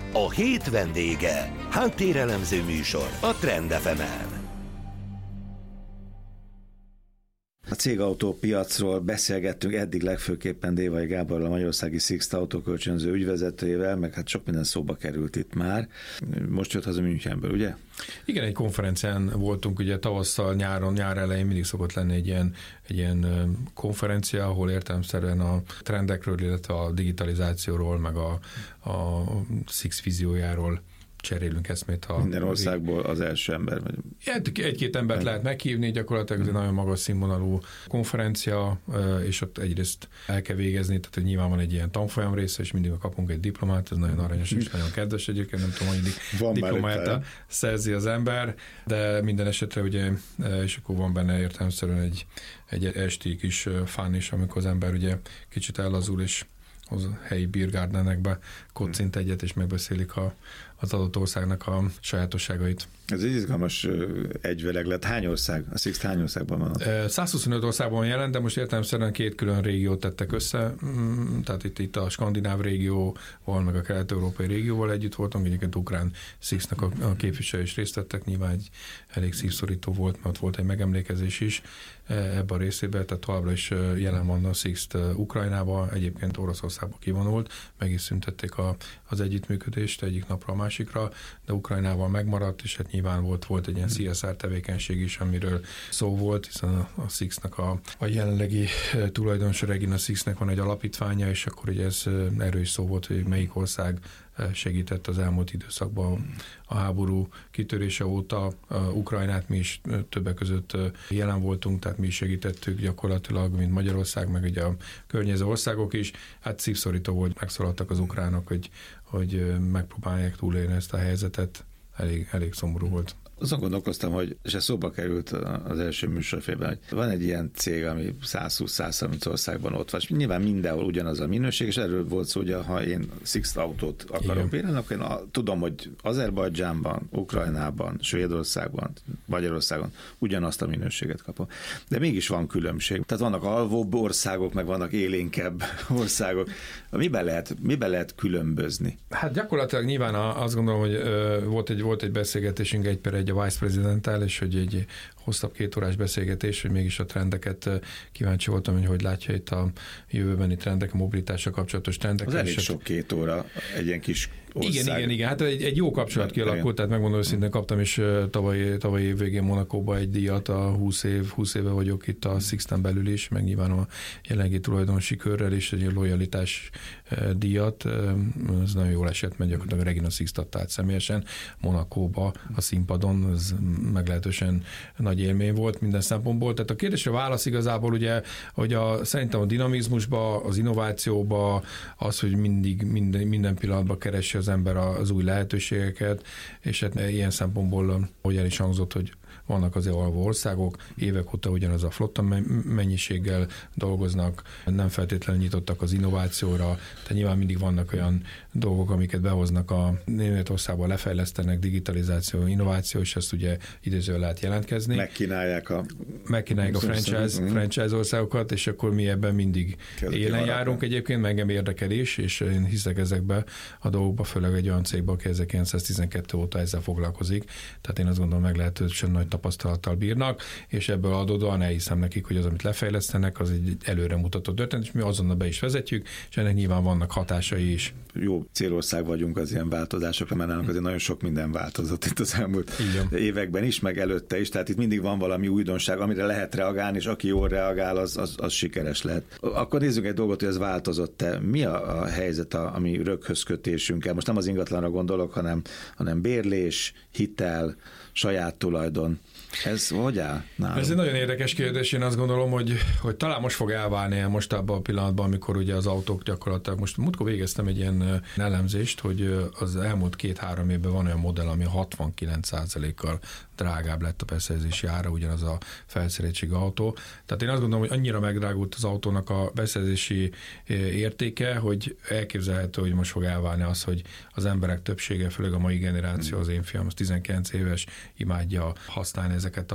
A hét vendége. Háttérelemző műsor a Trend FM-en. A cégautópiacról beszélgettünk eddig legfőképpen Dévai Gáborral, a Magyarországi Sixt autókölcsönző ügyvezetőjével, meg hát sok minden szóba került itt már. Most jött haza Münchenből, ugye? Igen, egy konferencián voltunk, ugye tavasszal, nyár elején mindig szokott lenni egy ilyen konferencia, ahol értelemszerűen a trendekről, illetve a digitalizációról, meg a Sixt víziójáról cserélünk eszmét. Minden országból az első ember. Egy-két embert lehet meghívni, gyakorlatilag ez egy nagyon magas színvonalú konferencia, és ott egyrészt el kell végezni, tehát nyilván van egy ilyen tanfolyam része, és mindig kapunk egy diplomát, ez nagyon aranyos és nagyon kedves egyébként, nem tudom, hogy diplomáját szerzi az ember, de minden esetre ugye, és akkor van benne értelemszerűen egy esti kis fán is, amikor az ember ugye kicsit ellazul, és az helyi biergartenekbe kocint egyet, és megbeszélik az adott országnak a sajátosságait. Ez egy izgalmas egyveleg lett. Hány ország? A Sixt hány országban van? 125 országban jelent, de most értelemszerűen 2 külön régiót tettek össze, tehát itt a skandináv régióval, meg a kelet-európai régióval együtt voltunk, egyébként ukrán Sixtnak a képviselői is részt vettek, nyilván egy elég szívszorító volt, mert ott volt egy megemlékezés is ebben a részében, tehát továbbra is jelen van a Sixt Ukrajnában, egyébként Oroszországban kivonult, meg is szüntették az együttműködést egyik napra a másikra, de Ukrajnával megmaradt, és hát nyilván volt egy ilyen CSR tevékenység is, amiről szó volt, hiszen a Sixtnak a jelenlegi tulajdonosa Regina Sixtnek van egy alapítványa, és akkor ugye ez erről is szó volt, hogy melyik ország segített az elmúlt időszakban a háború kitörése óta. Ukrajnát mi is többek között jelen voltunk, tehát mi is segítettük gyakorlatilag, mint Magyarország, meg ugye a környező országok is. Hát szívszorító volt, megszólaltak az ukránok, hogy megpróbálják túlélni ezt a helyzetet. Elég szomorú volt. Azon gondolkoztam, hogy, és ez szóba került az első műsorfélben, hogy van egy ilyen cég, ami 120-130 országban ott van, és nyilván mindenhol ugyanaz a minőség, és erről volt szó, hogy ha én Sixt autót akarok bérelni, akkor én tudom, hogy Azerbajdzsánban, Ukrajnában, Svédországban, Magyarországon ugyanazt a minőséget kapom. De mégis van különbség. Tehát vannak alvóbb országok, meg vannak élénkebb országok. Miben lehet különbözni? Hát gyakorlatilag nyilván azt gondolom, hogy volt egy beszélgetésünk egy per egy a Vice Presidenttel, és hogy egy hosszabb 2 órás beszélgetés, hogy mégis a trendeket kíváncsi voltam, hogy látja itt a jövőbeni trendek, a mobilitással kapcsolatos trendek. Az elég sok 2 óra egy ilyen kis ország. Igen. Hát egy jó kapcsolat kialakult, tehát megmondom őszintén, kaptam is tavaly év végén Monakóba egy díjat, a 20 éve vagyok itt a Sixten belül is, meg nyilván a jelenlegi tulajdonosi körrel is egy lojalitás díjat. Ez nagyon jól esett, mert gyakorlatilag Regina Sixt adta át személyesen Monakóba a színpadon, ez meglehetősen nagy élmény volt minden szempontból. Tehát a kérdésre válasz igazából ugye, hogy szerintem a dinamizmusba, az innovációba, az, hogy minden pillanatban keresi az ember az új lehetőségeket, és hát ilyen szempontból, ahogy el is hangzott, hogy vannak azért alvó országok, évek óta ugyanaz a flotta mennyiséggel dolgoznak, nem feltétlenül nyitottak az innovációra, tehát nyilván mindig vannak olyan dolgok, amiket behoznak a Németországban, lefejlesztenek, digitalizáció, innováció, és ezt ugye idézően lehet jelentkezni. Megkínálják a franchise országokat, és akkor mi ebben mindig élen járunk egyébként, meg engem érdekel is, és én hiszek ezekbe a dolgokba, főleg egy olyan cégbe, aki 1912 óta ezzel foglalkozik, tehát én azt gondolom, meglehetősen nagy tapasztalattal bírnak, és ebből adódóan elhiszem nekik, hogy az, amit lefejlesztenek, az egy előremutató történet, és mi azonnal be is vezetjük, és ennek nyilván vannak hatásai is. Jó célország vagyunk az ilyen változásokra, mert nálunk azért nagyon sok minden változott itt az elmúlt években is, meg előtte is, tehát itt mindig van valami újdonság, amire lehet reagálni, és aki jól reagál, az sikeres lehet. Akkor nézzük egy dolgot, hogy ez változott-e. Mi a helyzet, ami röghöz kötésünkkel? Most nem az ingatlanra gondolok, hanem bérlés, hitel, saját tulajdon. Ez hogy áll nálunk? Ez egy nagyon érdekes kérdés. Én azt gondolom, hogy talán most fog elválni most abban a pillanatban, amikor ugye az autók gyakorlatilag, most múltkor végeztem egy ilyen elemzést, hogy az elmúlt 2-3 évben van olyan modell, ami 69%-kal drágább lett a beszerzési ára, ugyanaz a felszereltségű autó. Tehát én azt gondolom, hogy annyira megdrágult az autónak a beszerzési értéke, hogy elképzelhető, hogy most fog elválni az, hogy az emberek többsége, főleg a mai generáció, az én fiam, az 19 éves, imádja használni ezeket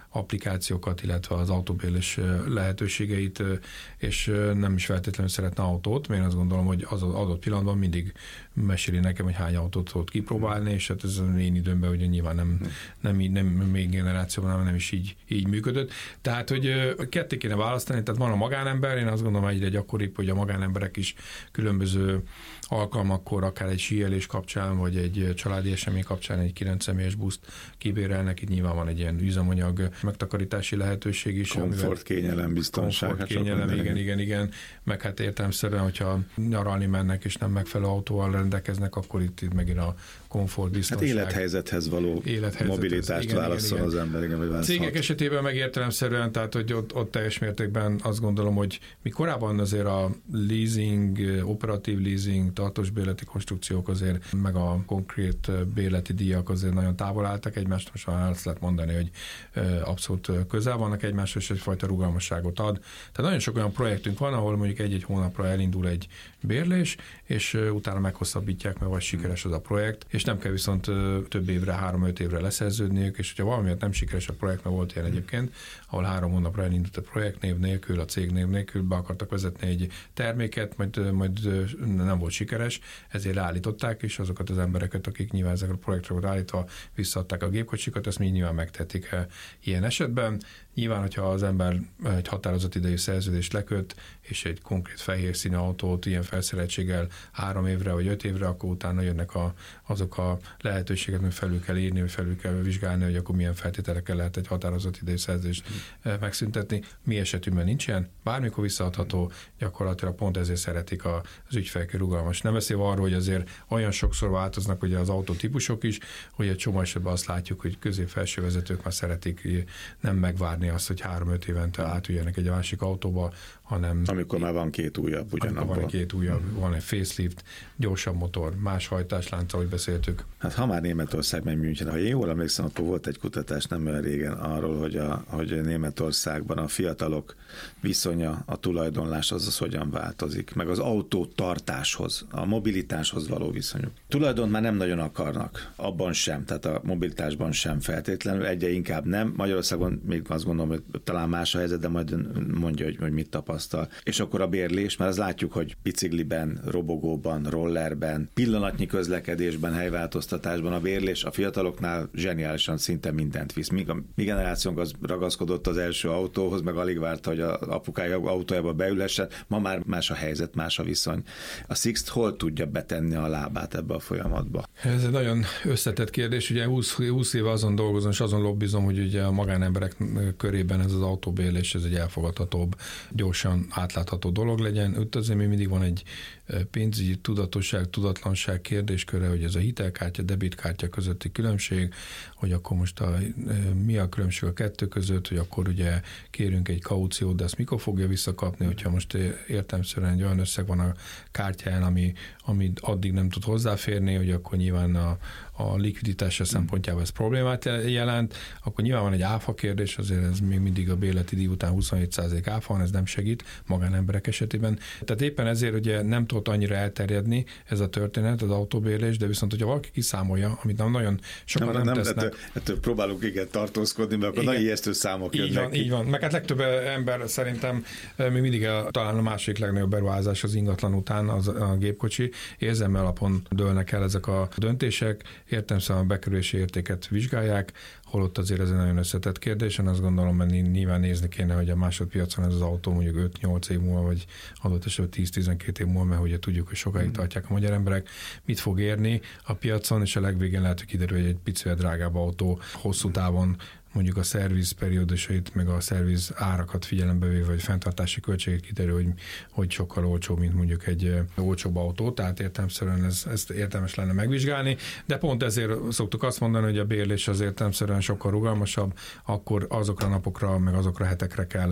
applikációkat, illetve az autóbérlés lehetőségeit, és nem is feltétlenül szeretne autót, mert én azt gondolom, hogy az adott pillanatban mindig meséli nekem, hogy hány autót tudott kipróbálni, és hát ez az én időmben ugye nyilván nem még generációban nem is így működött. Tehát, hogy ketté kéne választani, tehát van a magánember, én azt gondolom egyre gyakoribb, hogy a magánemberek is különböző alkalmakkor, akár egy síelés kapcsán, vagy egy családi esemény kapcsán egy 9 személyes buszt kibérelnek, itt nyilván van egy ilyen üzemanyag megtakarítási lehetőség is. Komfort, kényelem, biztonság. Komfort, kényelem, igen. Meg hát értelemszerűen, hogyha nyaralni mennek és nem megfelelő autóval rendelkeznek, akkor itt megint a komfort, biztonság. Hát élethelyzethez való mobilitást válaszol az ember. Igen, cégek esetében meg értelemszerűen, tehát hogy ott teljes mértékben azt gondolom, hogy mi korábban azért a leasing, operatív leasing, tartós bérleti konstrukciók azért, meg a konkrét bérleti díjak azért nagyon távol álltak egymást, most már azt lehet mondani, hogy abszolút közel vannak egymáshoz, és egyfajta rugalmasságot ad. Tehát nagyon sok olyan projektünk van, ahol mondjuk egy-egy hónapra elindul egy bérlés, és utána meghosszabbítják, mert vagy sikeres az a projekt, és nem kell viszont több évre, 3-5 évre leszerződniük, és hogyha valamiért nem sikeres a projekt, mert volt ilyen egyébként, ahol 3 hónapra elindult a projektnév nélkül, a cégnév nélkül, be akartak vezetni egy terméket, majd nem volt sikeres, ezért leállították, és azokat az embereket, akik nyilván ezekre a projektre volt állítva, visszaadták a gépkocsikat, ezt mi nyilván megtették ilyen esetben. Nyilván, hogyha az ember egy határozott idejű szerződést leköt, és egy konkrét fehér színű autót ilyen felszereltséggel 3 évre vagy 5 évre, akkor utána jönnek azok a lehetőségek, hogy felül kell írni, hogy felül kell vizsgálni, hogy akkor milyen feltételekkel lehet egy határozott idejű szerződést megszüntetni. Mi esetünkben nincs ilyen, bármikor visszaadható, gyakorlatilag pont ezért szeretik az ügyfelek rugalmas. Nem beszélve arról, hogy azért olyan sokszor változnak ugye az autótípusok is, hogy egy csomó esetben azt látjuk, hogy közép-felső vezetők már szeretik nem megvárni azt, hogy 3-5 évente átüljenek egy másik autóba, hanem... Amikor már van 2 újabb ugyanabban. Van 2 újabb, van egy facelift, gyorsabb motor, más hajtáslánc, ahogy beszéltük. Hát ha már Németország meg München, ha én jól emlékszem, akkor volt egy kutatás nem olyan régen arról, hogy Németországban a fiatalok viszonya, a tulajdonlás az hogyan változik, meg az autótartáshoz, a mobilitáshoz való viszonyuk. Tulajdont már nem nagyon akarnak, abban sem, tehát a mobilitásban sem feltétlenül, egyre inkább nem. Magyarországon még azt gondolom, hogy talán más a helyzet, de majd mondja, hogy mit tapasztal. És akkor a bérlés, mert azt látjuk, hogy bicikliben, robogóban, rollerben, pillanatnyi közlekedésben, helyváltoztatásban a bérlés a fiataloknál zseniálisan szinte mindent visz. Mi generációnk az ragaszkodott az első autóhoz, meg alig várta, hogy az apukája autójába beülhessen. Ma már más a helyzet, más a viszony. A Sixt hol tudja betenni a lábát ebbe a folyamatba? Ez egy nagyon összetett kérdés. Ugye 20 éve azon dolgozom, és azon lobbizom, hogy ugye a magánemberek körében ez az autóbérlés, ez egy elfogadhatóbb, gyorsan átlátható dolog legyen. Ott azért még mindig van egy pénzügyi tudatosság, tudatlanság kérdésköre, hogy ez a hitelkártya, debitkártya közötti különbség, hogy akkor most mi a különbség a kettő között, hogy akkor ugye kérünk egy kauciót, de ezt mikor fogja visszakapni, hogyha most értelemszerűen egy olyan összeg van a kártyán, ami addig nem tud hozzáférni, hogy akkor nyilván a likviditása szempontjából ez problémát jelent, akkor nyilván van egy áfa kérdés, azért ez még mindig a bérleti díj után 27% áfa van, ez nem segít magánemberek esetében. Tehát éppen ezért ugye nem tudott annyira elterjedni ez a történet, az autóbérlés, de viszont, hogyha valaki kiszámolja, amit nem nagyon sokan nem tesznek. Ettől próbálunk tartózkodni, mert akkor nagy ijesztő számok jönnek. Így van. Meg hát legtöbb ember szerintem még mindig talán a másik legnagyobb beruházás az ingatlan után a gépkocsi. Érzelmi alapon dőlnek el ezek a döntések, értelemszerűen a bekerülési értéket vizsgálják, holott azért ez egy nagyon összetett kérdés. Én azt gondolom, hogy nyilván nézni kéne, hogy a másodpiacon ez az autó mondjuk 5-8 év múlva, vagy adott esetben 10-12 év múlva, mert ugye tudjuk, hogy sokáig tartják a magyar emberek, mit fog érni a piacon, és a legvégén lehet, hogy kiderül, hogy egy picivel drágább autó hosszú távon mondjuk a szerviz periódusait, meg a szerviz árakat figyelembe véve, vagy fenntartási költségek kiderül, hogy sokkal olcsóbb, mint mondjuk egy olcsóbb autó, tehát értelemszerűen ezt értelmes lenne megvizsgálni, de pont ezért szoktuk azt mondani, hogy a bérlés az értelemszerűen sokkal rugalmasabb, akkor azokra a napokra, meg azokra a hetekre kell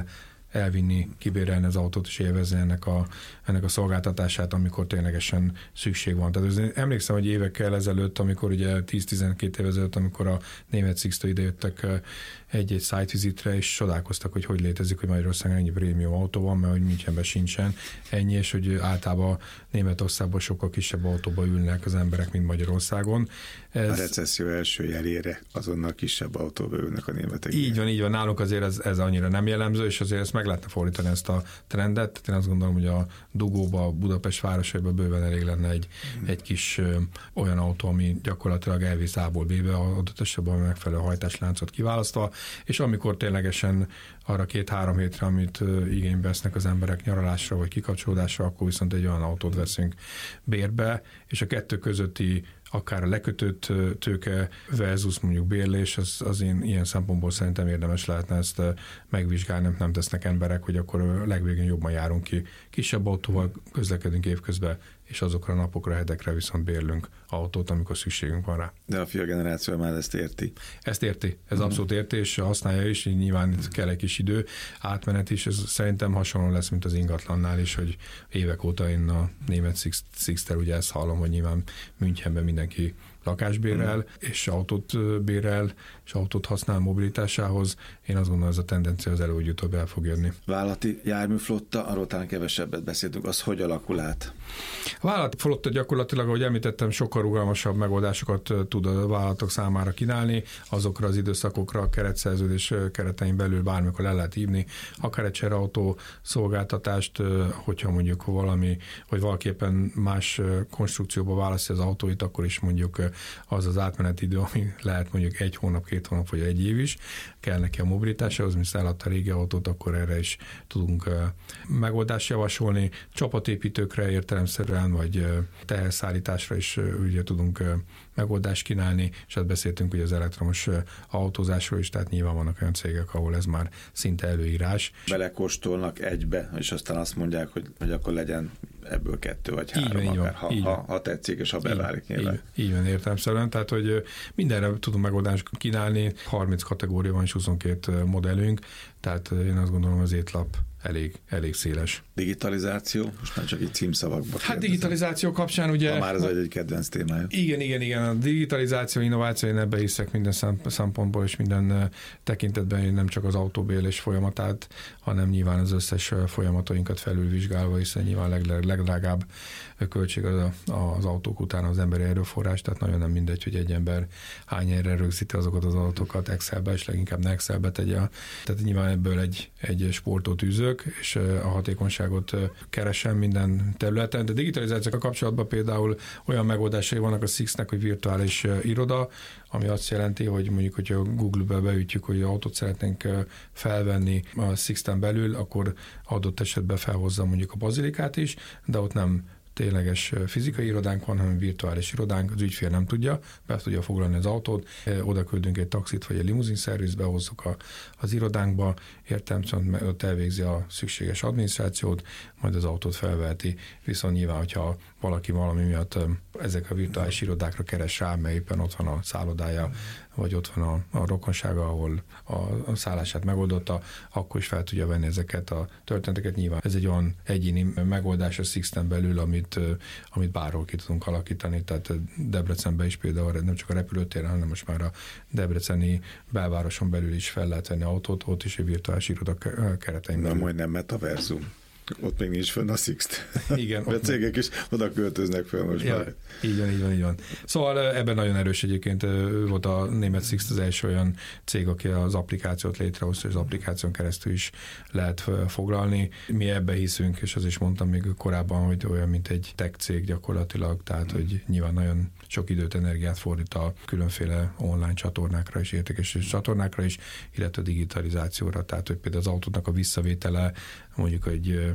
elvinni, kibérelni az autót és élvezni ennek a szolgáltatását, amikor ténylegesen szükség van. Tehát emlékszem, hogy évekkel ezelőtt, amikor ugye 10-12 év ezelőtt, amikor a német Sixt-től idejöttek egy-egy site visitre, és csodálkoztak, hogy létezik, hogy Magyarországon ennyi prémium autó van, mert hogy Münchenben sincsen ennyi, és hogy általában Németországban sokkal kisebb autóba ülnek az emberek, mint Magyarországon. A recesszió első jelére azonnal kisebb autóba ülnek a németek. Így van, nálunk azért ez annyira nem jellemző, és azért ezt meg lehetne fordítani ezt a trendet. Tehát én azt gondolom, hogy a dugóba, Budapest városaiban bőven elég lenne egy kis olyan autó, ami gyakorlatilag elvisz A-ból B-be, adott esetben megfelelő hajtásláncot kiválasztva, és amikor ténylegesen arra 2-3 hétre, amit igénybe vesznek az emberek nyaralásra vagy kikapcsolódásra, akkor viszont egy olyan autót veszünk bérbe, és a kettő közötti akár a lekötött tőke versus mondjuk bérlés, az én ilyen szempontból szerintem érdemes lehetne ezt megvizsgálni, nem tesznek emberek, hogy akkor legvégén jobban járunk ki. Kisebb autóval közlekedünk évközben, és azokra a napokra, hetekre viszont bérlünk autót, amikor szükségünk van rá. De a fiatal generáció már ezt érti. Ezt érti, ez abszolút érti, és használja is, így nyilván kell egy kis idő, átmenet is, ez szerintem hasonló lesz, mint az ingatlannál is, hogy évek óta én a német Sixt-tel ugye ezt hallom, hogy nyilván Münchenben mindenki lakásbérel, és autót bérel, és autót használ mobilitásához. Én azt gondolom, ez a tendencia az előbb-utóbb el fog jönni. Vállalati járműflotta, arról talán kevesebbet beszéltünk, az hogy alakul át? A vállalati flotta gyakorlatilag, ahogy említettem, sokkal rugalmasabb megoldásokat tud a vállalatok számára kínálni, azokra az időszakokra a keretszerződés keretein belül bármikor le lehet hívni, akár egy csereautó szolgáltatást, hogyha mondjuk valami, vagy valaképpen más konstrukcióba választja az autóit, akkor is mondjuk az átmeneti idő, ami lehet mondjuk 1 hónap, 2 hónap, vagy 1 év is, kell neki a mobilitásához, mint eladta a régi autót, akkor erre is tudunk megoldást javasolni. Csapatépítőkre értelemszerűen, vagy teherszállításra is ugye tudunk megoldást kínálni, és hát beszéltünk ugye az elektromos autózásról is, tehát nyilván vannak olyan cégek, ahol ez már szinte előírás. Belekóstolnak egybe, és aztán azt mondják, hogy akkor legyen ebből 2 vagy 3, akár, ha tetszik, és ha beválik nyilván. Így van, értelemszerűen, tehát hogy mindenre tudunk megoldást kínálni, 30 kategória van és 22 modellünk, tehát én azt gondolom, az étlap elég széles. Digitalizáció? Most már csak így címszavakba. Hát digitalizáció kapcsán ugye... Ha már az egy kedvenc témája. Igen. A digitalizáció, innováció, én ebbe hiszek minden szempontból, és minden tekintetben nem csak az autóbérlés folyamatát, hanem nyilván az összes folyamatainkat felülvizsgálva, hiszen nyilván legdrágább költség az autók után az emberi erőforrás, tehát nagyon nem mindegy, hogy egy ember hány erre rögzíti azokat az adatokat Excelbe, és leginkább ne Excelbe tegye. Tehát nyilván ebből egy sportot űzök, és a hatékonyságot keresem minden területen, de digitalizációkkal kapcsolatban például olyan megoldásai vannak a Sixt-nek, hogy virtuális iroda, ami azt jelenti, hogy mondjuk, hogyha Google-be beütjük, hogy autót szeretnénk felvenni a Sixt-en belül, akkor adott esetben felhozza mondjuk a Bazilikát is, de ott nem tényleges fizikai irodánk van, hanem virtuális irodánk, az ügyfél nem tudja, be tudja foglalni az autót, oda küldünk egy taxit vagy egy limuzin szervizbe, hozzuk az irodánkba, értelemszerűen ott elvégzi a szükséges adminisztrációt, majd az autót felveheti, viszont nyilván, hogyha valaki valami miatt ezek a virtuális irodákra keres rá, mert éppen ott van a szállodája, vagy ott van a rokonsága, ahol a szállását megoldotta, akkor is fel tudja venni ezeket a történeteket. Nyilván ez egy olyan egyéni megoldás a Sixt-en belül, amit bárhol ki tudunk alakítani. Tehát Debrecenben is például nem csak a repülőtéren, hanem most már a debreceni belvároson belül is fel lehet venni autót, ott is egy virtuális iroda keretein belül. Na, majdnem metaverzum. Ott még nincs fönn a Sixt. Igen. A cégek is oda költöznek fel most már. Így van. Szóval ebben nagyon erős egyébként. Ő volt a német Sixt az első olyan cég, aki az applikációt létrehozta, és az applikáción keresztül is lehet foglalni. Mi ebbe hiszünk, és az is mondtam még korábban, hogy olyan, mint egy tech cég gyakorlatilag, tehát hogy nyilván nagyon sok időt, energiát fordít a különféle online csatornákra és értékesítési csatornákra is, illetve digitalizációra, tehát hogy például az autónak a visszavétele, mondjuk egy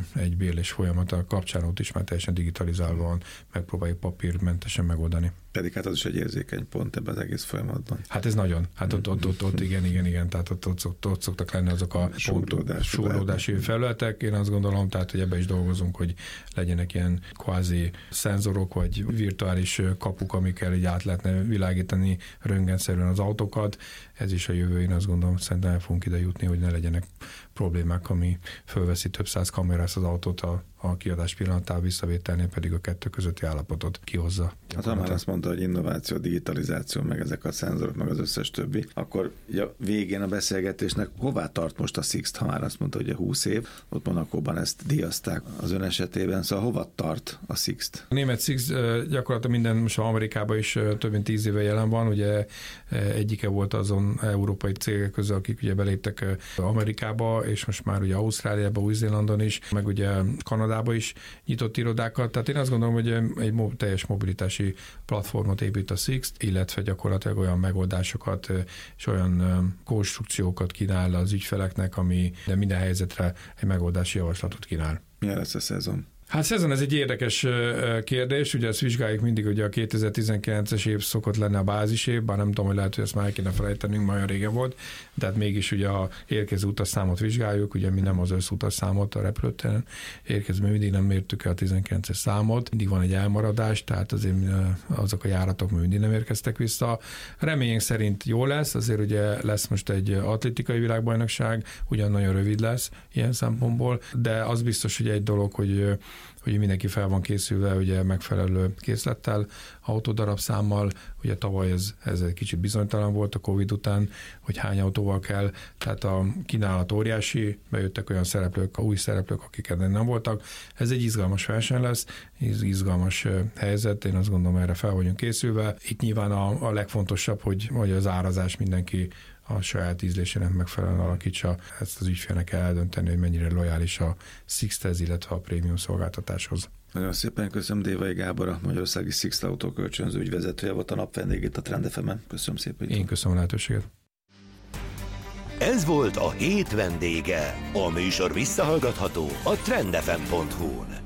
egy bérlés folyamata kapcsán ott is már teljesen digitalizálva van, megpróbáljuk papírmentesen megoldani. Pedig hát az is egy érzékeny pont ebben az egész folyamatban. Hát ez nagyon. Hát ott igen. Tehát ott szoktak lenni azok a súrlódási felületek. Én azt gondolom, tehát, hogy ebbe is dolgozunk, hogy legyenek ilyen kvázi szenzorok, vagy virtuális kapuk, amikkel így át lehetne világítani röntgenszerűen az autókat. Ez is a jövő, én azt gondolom, szerintem el fogunk ide jutni, hogy ne legyenek problémák, ami fölveszi több száz kamerás az autót a kiadás pillanatában, visszavételnél pedig a kettő közötti állapotot kihozza. Hát ha már azt mondta, hogy innováció, digitalizáció, meg ezek a szenzorok, meg az összes többi, akkor a végén a beszélgetésnek hová tart most a Sixt, ha már azt mondta, hogy a 20 év, ott Monacóban ezt díjazták az ön esetében, szóval hova tart a Sixt? A német Sixt gyakorlatilag minden, most Amerikában is több mint 10 éve jelen van, ugye egyike volt azon európai cégek közül, akik ugye beléptek Amerikába, és most már ugye Ausztráliában, Új-Zélandon is, meg ugye Kanadában is nyitott irodákat. Tehát én azt gondolom, hogy egy teljes mobilitási platformot épít a Sixt, illetve gyakorlatilag olyan megoldásokat és olyan konstrukciókat kínál az ügyfeleknek, ami de minden helyzetre egy megoldási javaslatot kínál. Milyen lesz a szezon? Hát szezon, ez egy érdekes kérdés, ugye ezt vizsgáljuk mindig, hogy a 2019-es év szokott lenne a bázis év, bár nem tudom, hogy lehet, hogy ezt már el kéne felejtenünk, már olyan régen volt, tehát mégis ugye a érkező utasszámot vizsgáljuk, ugye mi nem az összutasszámot a repülőtéren érkező, mindig nem mértük el a 19-es számot, mindig van egy elmaradás, tehát azért azok a járatok mindig nem érkeztek vissza. Reményünk szerint jó lesz, azért ugye lesz most egy atlétikai világbajnokság, ugyan nagyon rövid lesz ilyen szempontból, de az biztos, hogy egy dolog, hogy mindenki fel van készülve, ugye megfelelő készlettel, autódarabszámmal, ugye tavaly ez egy kicsit bizonytalan volt a Covid után, hogy hány autóval kell, tehát a kínálat óriási, bejöttek olyan szereplők, új szereplők, akik eddig nem voltak. Ez egy izgalmas verseny lesz, izgalmas helyzet, én azt gondolom, erre fel vagyunk készülve. Itt nyilván a legfontosabb, hogy az árazás mindenki a saját ízlésének megfelelően alakítsa. Ezt az ügyfélnek kell eldönteni, hogy mennyire lojális a Sixthez, illetve a prémium szolgáltatáshoz. Nagyon szépen köszönöm Dévai Gábor, a Magyarországi Sixt Autó kölcsönző ügyvezetője volt a nap vendégét a Trend FM-en. Köszönöm szépen. Én köszönöm a lehetőséget. Ez volt a hét vendége. A műsor visszahallgatható a trendfm.hu-n.